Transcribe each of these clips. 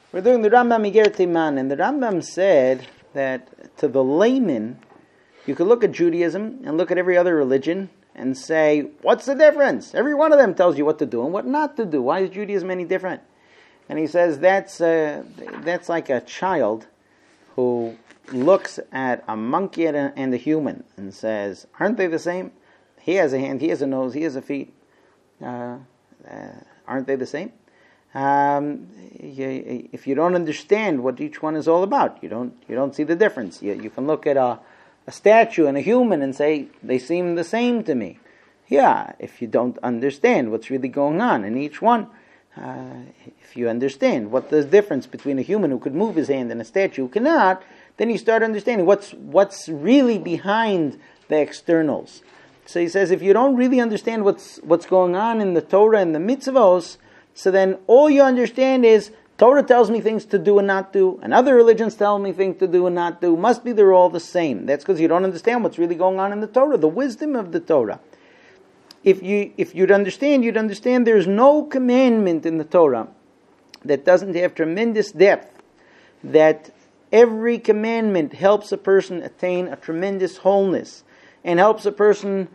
We're doing the Rambam Iger Timan, and the Rambam said that to the layman, you could look at Judaism and look at every other religion and say, what's the difference? Every one of them tells you what to do and what not to do. Why is Judaism any different? And he says that's like a child who looks at a monkey and a human and says, aren't they the same? He has a hand, he has a nose, he has a feet. Aren't they the same? If you don't understand what each one is all about, you don't see the difference. You can look at a statue and a human and say, they seem the same to me. Yeah, if you don't understand what's really going on in each one, if you understand what the difference between a human who could move his hand and a statue who cannot, then you start understanding what's really behind the externals. So he says, if you don't really understand what's going on in the Torah and the mitzvos, so then all you understand is Torah tells me things to do and not do, and other religions tell me things to do and not do. Must be they're all the same. That's because you don't understand what's really going on in the Torah, the wisdom of the Torah. If you'd understand there's no commandment in the Torah that doesn't have tremendous depth, that every commandment helps a person attain a tremendous wholeness and helps a person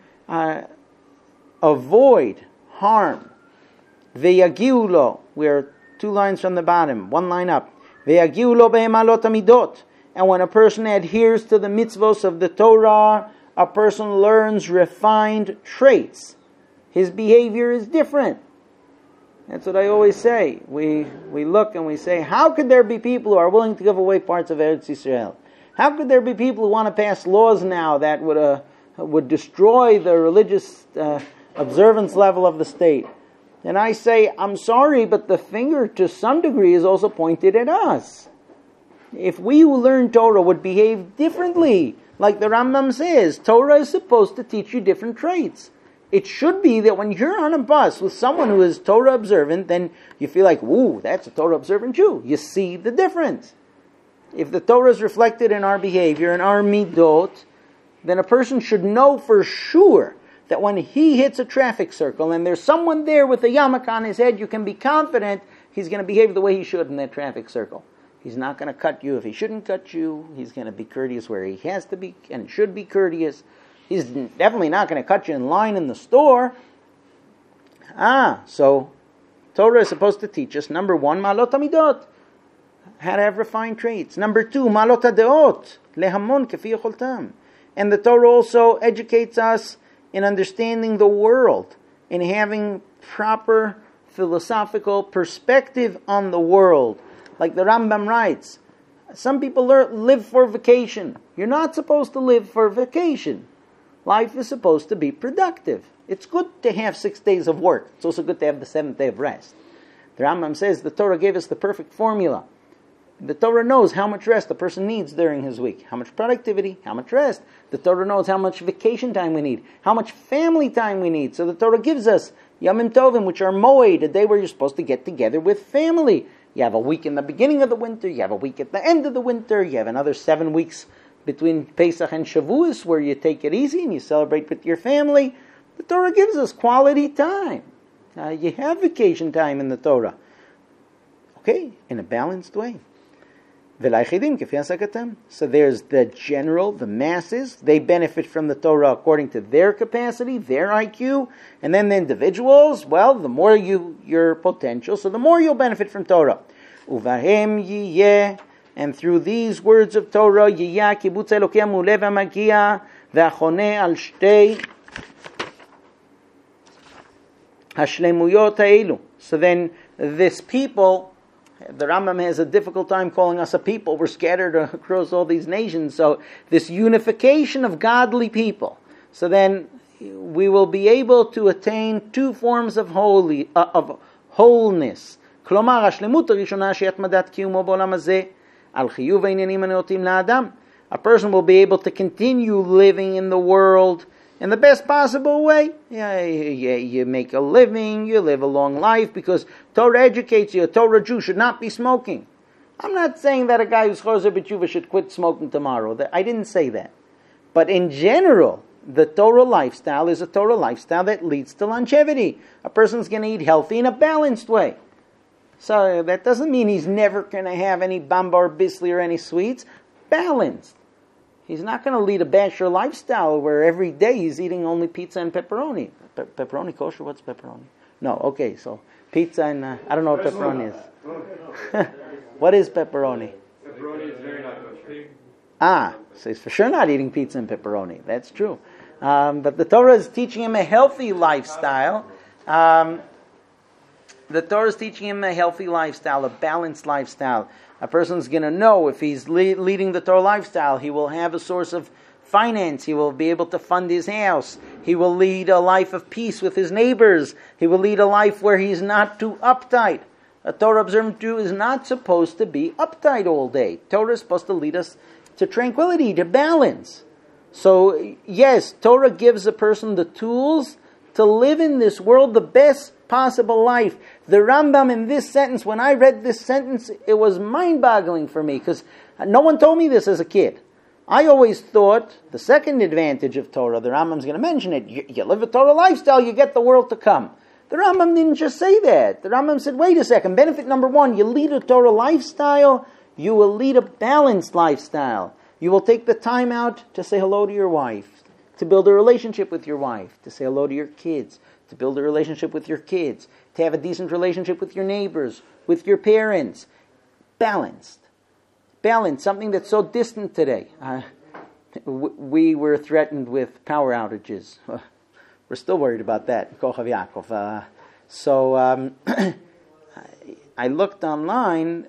avoid harm. Ve'yagiu lo, we're 2 lines from the bottom, 1 line up. Ve'yagiu lo be'emalot hamidot. And when a person adheres to the mitzvos of the Torah, a person learns refined traits. His behavior is different. That's what I always say. We look and we say, how could there be people who are willing to give away parts of Eretz Yisrael? How could there be people who want to pass laws now that would destroy the religious observance level of the state? And I say, I'm sorry, but the finger to some degree is also pointed at us. If we who learn Torah would behave differently, like the Rambam says, Torah is supposed to teach you different traits. It should be that when you're on a bus with someone who is Torah observant, then you feel like, ooh, that's a Torah observant Jew. You see the difference. If the Torah is reflected in our behavior, in our midot, then a person should know for sure that when he hits a traffic circle and there's someone there with a yarmulke on his head, you can be confident he's going to behave the way he should in that traffic circle. He's not going to cut you if he shouldn't cut you. He's going to be courteous where he has to be and should be courteous. He's definitely not going to cut you in line in the store. So Torah is supposed to teach us, number 1, malot hamidot, how to have refined traits. Number 2, malot hadeot, lehamon kefi yecholtam. And the Torah also educates us in understanding the world, in having proper philosophical perspective on the world. Like the Rambam writes, some people live for vacation. You're not supposed to live for vacation. Life is supposed to be productive. It's good to have 6 days of work. It's also good to have the 7th day of rest. The Rambam says the Torah gave us the perfect formula. The Torah knows how much rest a person needs during his week. How much productivity, how much rest. The Torah knows how much vacation time we need, how much family time we need. So the Torah gives us Yamim Tovim, which are Moed, a day where you're supposed to get together with family. You have a week in the beginning of the winter, you have a week at the end of the winter, you have another 7 weeks between Pesach and Shavuos where you take it easy and you celebrate with your family. The Torah gives us quality time. You have vacation time in the Torah. Okay, in a balanced way. So there's the general, the masses. They benefit from the Torah according to their capacity, their IQ. And then the individuals, well, the more your potential, so the more you'll benefit from Torah. Uvahem yiyeh. And through these words of Torah, yiyah kibutz Elokei amulev hamagia v'achoneh al shtei hashlemuyot ha'elu. So then this people, the Rambam has a difficult time calling us a people. We're scattered across all these nations. So this unification of godly people. So then we will be able to attain 2 forms of wholeness. Klomar hashlemut harishona she'atmadat kiyumo b'olam hazeh al chiyuv ha'inyanim ha'neotim la'adam. A person will be able to continue living in the world in the best possible way. You make a living, you live a long life, because Torah educates you. A Torah Jew should not be smoking. I'm not saying that a guy who's Chozer B'tshuva should quit smoking tomorrow. I didn't say that. But in general, the Torah lifestyle is a Torah lifestyle that leads to longevity. A person's going to eat healthy in a balanced way. So that doesn't mean he's never going to have any bambar bisli or any sweets. Balanced. He's not going to lead a basher lifestyle where every day he's eating only pizza and pepperoni. Pepperoni kosher? What's pepperoni? No, okay, so pizza and, I don't know what pepperoni is. What is pepperoni? Pepperoni is very not kosher. So he's for sure not eating pizza and pepperoni. That's true. But the Torah is teaching him a healthy lifestyle. The Torah is teaching him a healthy lifestyle, a balanced lifestyle. A person's going to know if he's leading the Torah lifestyle, he will have a source of finance. He will be able to fund his house. He will lead a life of peace with his neighbors. He will lead a life where he's not too uptight. A Torah observant Jew is not supposed to be uptight all day. Torah is supposed to lead us to tranquility, to balance. So, yes, Torah gives a person the tools to live in this world the best possible life. The Rambam in this sentence, when I read this sentence, it was mind-boggling for me because no one told me this as a kid. I always thought the second advantage of Torah, the Rambam's going to mention it, you live a Torah lifestyle, you get the world to come. The Rambam didn't just say that. The Rambam said, wait a second, benefit number one, you lead a Torah lifestyle, you will lead a balanced lifestyle. You will take the time out to say hello to your wife, to build a relationship with your wife, to say hello to your kids, to build a relationship with your kids, to have a decent relationship with your neighbors, with your parents. Balanced. Balanced, something that's so distant today. We were threatened with power outages. We're still worried about that. Kochav Yaakov. So I looked online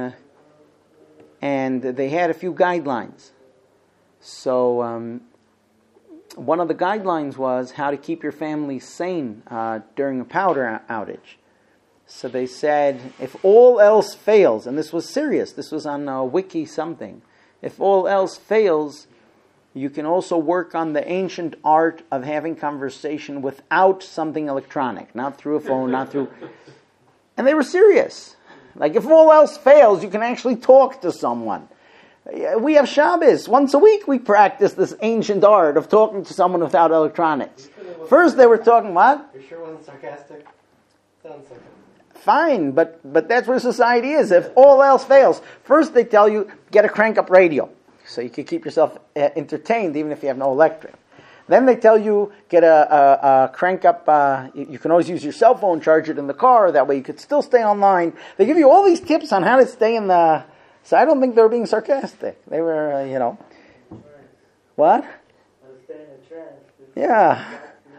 and they had a few guidelines. So one of the guidelines was how to keep your family sane during a power outage. So they said, if all else fails, and this was serious, this was on Wiki something, if all else fails, you can also work on the ancient art of having conversation without something electronic, not through a phone, not through... And they were serious. Like, if all else fails, you can actually talk to someone. We have Shabbos. Once a week we practice this ancient art of talking to someone without electronics. First they were talking, what? You sure it wasn't sarcastic? Sounds like it. Fine, but that's where society is. If all else fails, first they tell you, get a crank-up radio, so you can keep yourself entertained even if you have no electric. Then they tell you, get a crank-up, you can always use your cell phone, charge it in the car, that way you could still stay online. They give you all these tips on how to stay in the... So I don't think they were being sarcastic. They were, What? Yeah.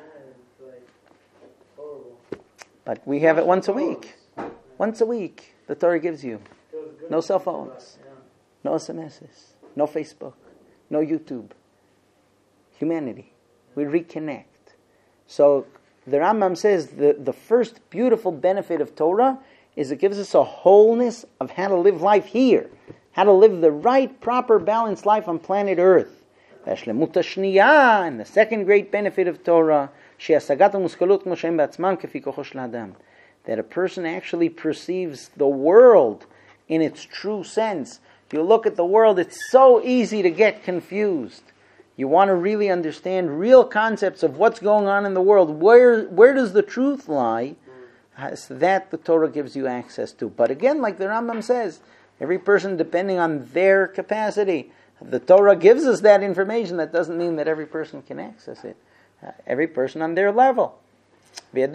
But we have it once a week. Once a week, the Torah gives you. No cell phones, no SMSs, no Facebook, no YouTube. Humanity. We reconnect. So the Rambam says the first beautiful benefit of Torah is it gives us a wholeness of how to live life here. How to live the right, proper, balanced life on planet Earth. And the second great benefit of Torah, that a person actually perceives the world in its true sense. If you look at the world, it's so easy to get confused. You want to really understand real concepts of what's going on in the world. Where does the truth lie? So that the Torah gives you access to. But again, like the Rambam says, every person depending on their capacity. The Torah gives us that information. That doesn't mean that every person can access it. Every person on their level. It's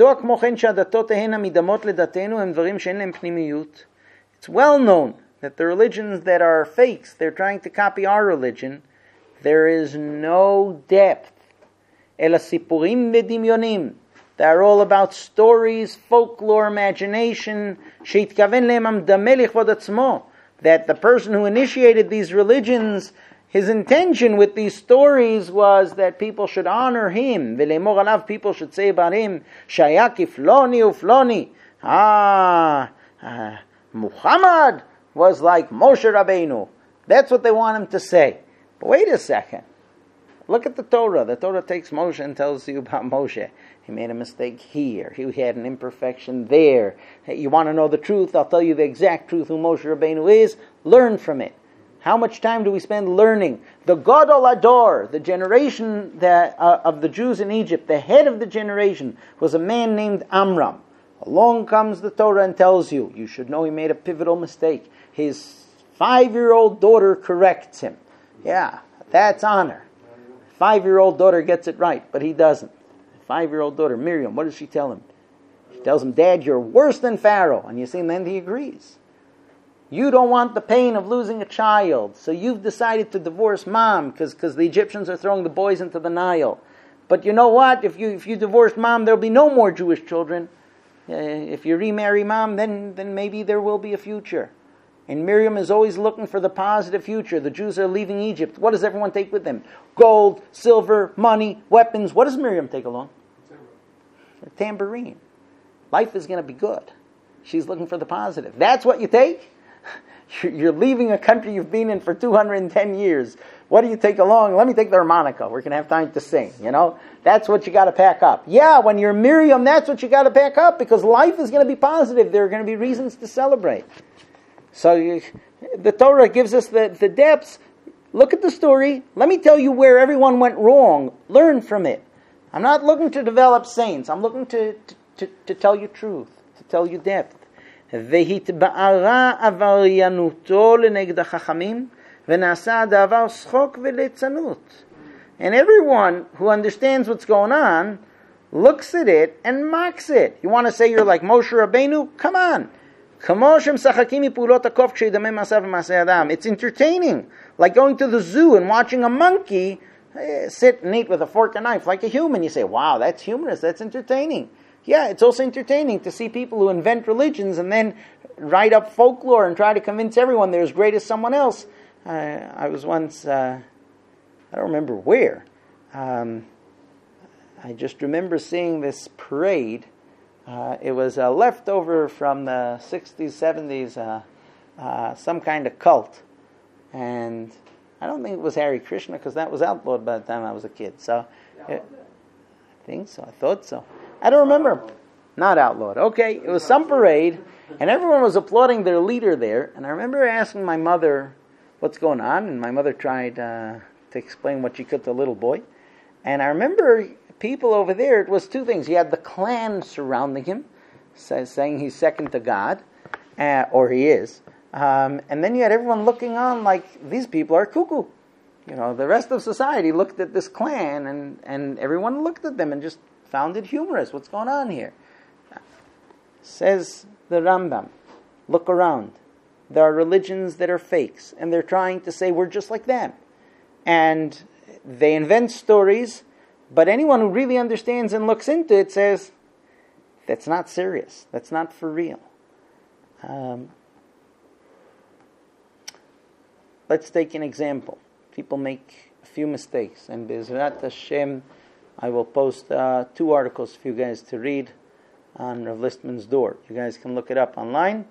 well known that the religions that are fakes, they're trying to copy our religion, there is no depth. They're all about stories, folklore, imagination. That the person who initiated these religions, his intention with these stories was that people should honor him. People should say about him, Shayaki Floni ufloni. Muhammad was like Moshe Rabbeinu. That's what they want him to say. But wait a second. Look at the Torah. The Torah takes Moshe and tells you about Moshe. He made a mistake here. He had an imperfection there. Hey, you want to know the truth? I'll tell you the exact truth who Moshe Rabbeinu is. Learn from it. How much time do we spend learning? The Gadol Ador, the generation of the Jews in Egypt, the head of the generation was a man named Amram. Along comes the Torah and tells you, you should know he made a pivotal mistake. His 5-year-old daughter corrects him. Yeah, that's honor. 5-year-old daughter gets it right, but he doesn't. 5-year-old daughter, Miriam, what does she tell him? She tells him, Dad, you're worse than Pharaoh. And you see, and then he agrees. You don't want the pain of losing a child, so you've decided to divorce Mom because the Egyptians are throwing the boys into the Nile. But you know what? If you divorce Mom, there'll be no more Jewish children. If you remarry Mom, then maybe there will be a future. And Miriam is always looking for the positive future. The Jews are leaving Egypt. What does everyone take with them? Gold, silver, money, weapons. What does Miriam take along? A tambourine. Life is going to be good. She's looking for the positive. That's what you take? You're leaving a country you've been in for 210 years. What do you take along? Let me take the harmonica. We're going to have time to sing, That's what you got to pack up. Yeah, when you're Miriam, that's what you got to pack up because life is going to be positive. There are going to be reasons to celebrate. So the Torah gives us the depths. Look at the story. Let me tell you where everyone went wrong. Learn from it. I'm not looking to develop saints. I'm looking to tell you truth, to tell you depth. והתבערה עבריינותו לנגד החכמים ונעשה הדבר שחוק וליצנות. And everyone who understands what's going on looks at it and mocks it. You want to say you're like Moshe Rabbeinu? Come on. It's entertaining. Like going to the zoo and watching a monkey sit and eat with a fork and knife like a human. You say, wow, that's humorous, that's entertaining. Yeah, it's also entertaining to see people who invent religions and then write up folklore and try to convince everyone they're as great as someone else. I was once, I don't remember where. I just remember seeing this parade. It was a leftover from the 60s, 70s, some kind of cult. And I don't think it was Hare Krishna because that was outlawed by the time I was a kid. So, I think so. I thought so. I don't remember. Not outlawed. Okay, it was some parade, and everyone was applauding their leader there. And I remember asking my mother what's going on, and my mother tried to explain what she could to a little boy. And I remember people over there, it was two things. He had the clan surrounding him, saying he's second to God, or he is. And then you had everyone looking on like, these people are cuckoo. The rest of society looked at this clan, and everyone looked at them and just found it humorous. What's going on here? Says the Rambam, look around. There are religions that are fakes, and they're trying to say we're just like them. And they invent stories, but anyone who really understands and looks into it says, that's not serious. That's not for real. Let's take an example. People make a few mistakes, and Be'ezrat Hashem, I will post 2 articles for you guys to read on Rav Listman's door. You guys can look it up online.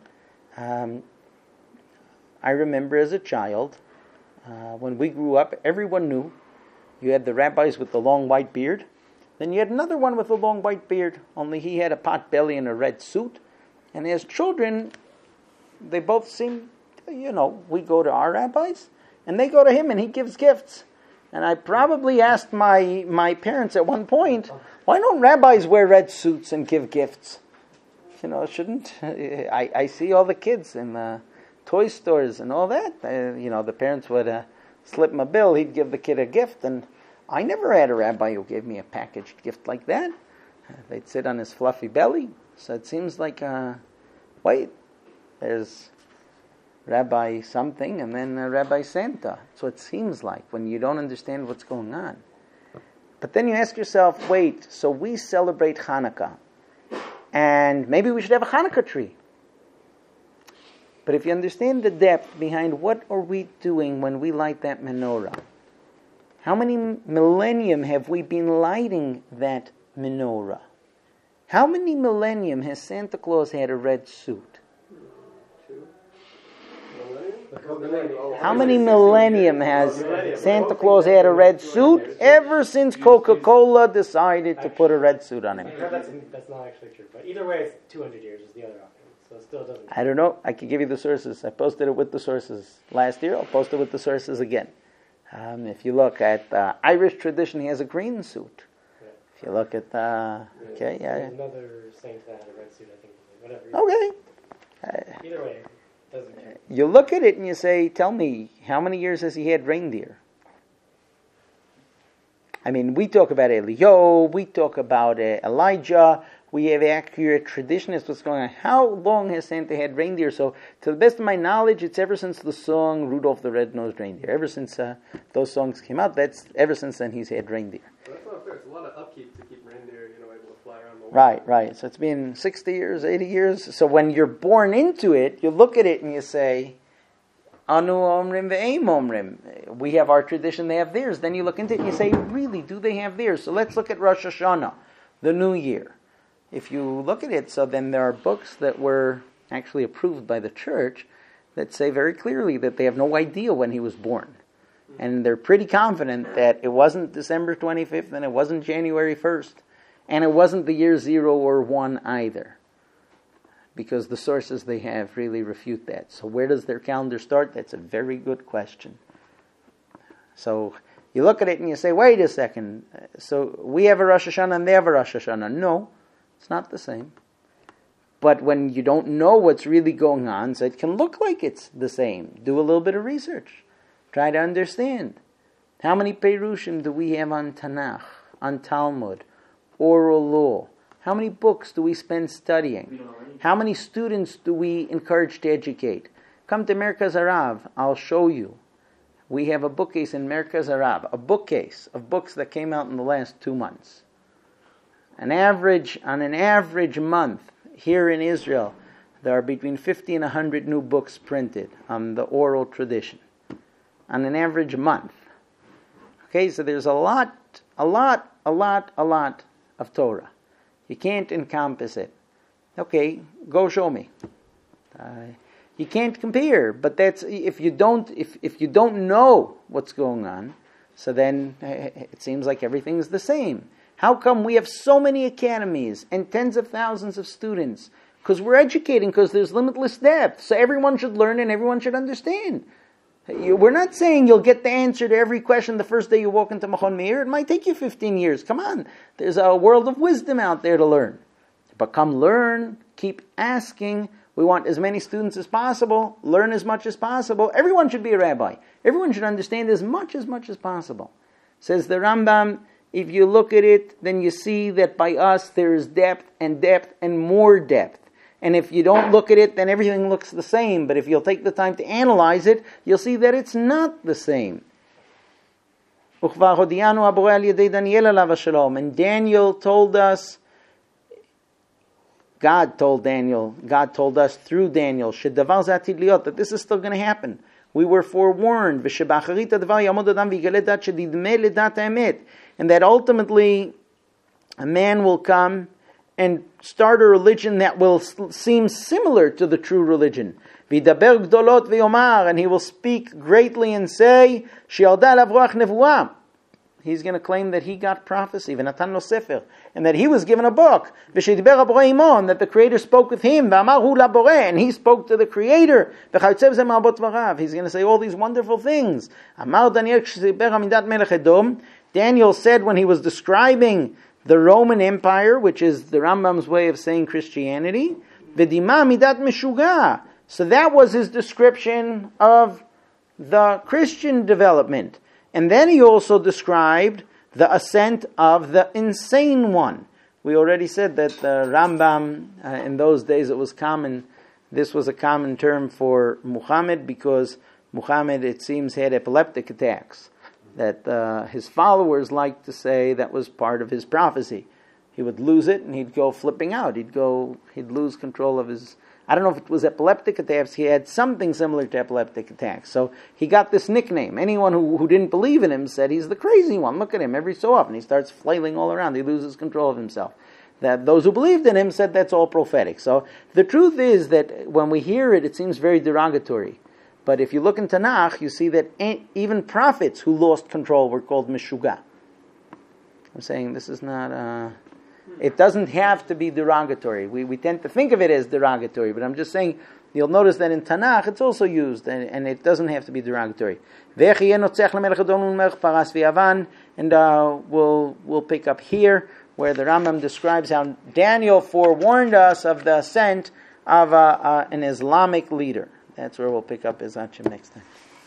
I remember as a child, when we grew up, everyone knew you had the rabbis with the long white beard. Then you had another one with a long white beard, only he had a pot belly and a red suit. And as children, they both seemed, we go to our rabbis, and they go to him, and he gives gifts. And I probably asked my parents at one point, why don't rabbis wear red suits and give gifts? Shouldn't? I see all the kids in the toy stores and all that. The parents would slip him a bill, he'd give the kid a gift. And I never had a rabbi who gave me a packaged gift like that. They'd sit on his fluffy belly. So it seems like, wait, there's Rabbi something, and then Rabbi Santa. So it seems like when you don't understand what's going on. But then you ask yourself, wait, so we celebrate Hanukkah, and maybe we should have a Hanukkah tree. But if you understand the depth behind what are we doing when we light that menorah, how many millennium have we been lighting that menorah? How many millennium has Santa Claus had a red suit? How many millennium has Santa Claus had a red suit? Ever since Coca-Cola decided to put a red suit on him. That's not actually true. But either way, it's 200 years is the other option. So it still doesn't. I don't know. I can give you the sources. I posted it with the sources last year. I'll post it with the sources again. If you look at Irish tradition, he has a green suit. If you look at okay, yeah. There's another saint that had a red suit, I think. Whatever. Okay. Either way, it doesn't care. You look at it and you say, tell me, how many years has he had reindeer? I mean, we talk about Eliyahu, we talk about Elijah, we have accurate tradition as what's going on. How long has Santa had reindeer? So, to the best of my knowledge, it's ever since the song Rudolph the Red-Nosed Reindeer. Ever since those songs came out, that's ever since then he's had reindeer. Well, that's not fair. It's a lot of upkeep to keep reindeer, able to fly around the world. Right. So it's been 60 years, 80 years. So when you're born into it, you look at it and you say, Anu omrim ve'eim omrim. We have our tradition, they have theirs. Then you look into it and you say, really, do they have theirs? So let's look at Rosh Hashanah, the New Year. If you look at it, so then there are books that were actually approved by the church that say very clearly that they have no idea when he was born. And they're pretty confident that it wasn't December 25th and it wasn't January 1st. And it wasn't the year 0 or 1 either. Because the sources they have really refute that. So where does their calendar start? That's a very good question. So you look at it and you say, wait a second. So we have a Rosh Hashanah and they have a Rosh Hashanah. No, it's not the same. But when you don't know what's really going on, so it can look like it's the same. Do a little bit of research. Try to understand. How many Perushim do we have on Tanakh, on Talmud, oral law? How many books do we spend studying? How many students do we encourage to educate? Come to Merkaz Arav, I'll show you. We have a bookcase in Merkaz Arav, a bookcase of books that came out in the last 2 months. On an average month, here in Israel, there are between 50 and 100 new books printed on the oral tradition. On an average month. Okay, so there's a lot of Torah. You can't encompass it. Okay, go show me. You can't compare, but that's if you don't know what's going on, so then it seems like everything's the same. How come we have so many academies and tens of thousands of students? Because we're educating, because there's limitless depth. So everyone should learn and everyone should understand. We're not saying you'll get the answer to every question the first day you walk into Machon Meir. It might take you 15 years. Come on. There's a world of wisdom out there to learn. But come learn, keep asking. We want as many students as possible, learn as much as possible. Everyone should be a rabbi. Everyone should understand as much as possible. Says the Rambam, if you look at it, then you see that by us there is depth and more depth. And if you don't look at it, then everything looks the same. But if you'll take the time to analyze it, you'll see that it's not the same. And Daniel told us, God told us through Daniel, that this is still going to happen. We were forewarned. And that ultimately a man will come and start a religion that will seem similar to the true religion. And he will speak greatly and say, he's going to claim that he got prophecy, and that he was given a book, that the Creator spoke with him, and he spoke to the Creator. He's going to say all these wonderful things. Daniel said when he was describing the Roman Empire, which is the Rambam's way of saying Christianity, V'dima midat meshuga. So that was his description of the Christian development. And then he also described the ascent of the insane one. We already said that the Rambam, in those days it was common, this was a common term for Muhammad, because Muhammad, it seems, had epileptic attacks. That his followers liked to say that was part of his prophecy. He would lose it and he'd go flipping out. He'd lose control of his, I don't know if it was epileptic attacks, he had something similar to epileptic attacks. So he got this nickname. Anyone who didn't believe in him said he's the crazy one. Look at him, every so often he starts flailing all around. He loses control of himself. That those who believed in him said that's all prophetic. So the truth is that when we hear it, it seems very derogatory. But if you look in Tanakh, you see that even prophets who lost control were called Meshuga. I'm saying this is not, it doesn't have to be derogatory. We tend to think of it as derogatory, but I'm just saying, you'll notice that in Tanakh it's also used, and it doesn't have to be derogatory. And we'll pick up here. where the Rambam describes how Daniel forewarned us of the ascent of an Islamic leader. That's where we'll pick up Ezat Hashem next time.